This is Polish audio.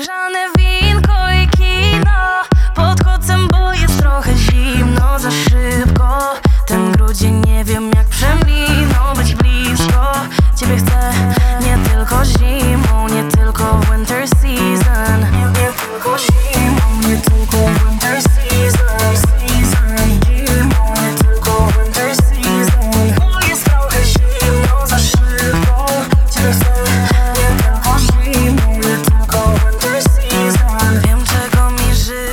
Grzane winko i kino. Pod kocem, bo jest trochę zimno. Za szybko ten grudzień, nie wiem jak przeminął. Być blisko ciebie chcę, nie tylko zimno.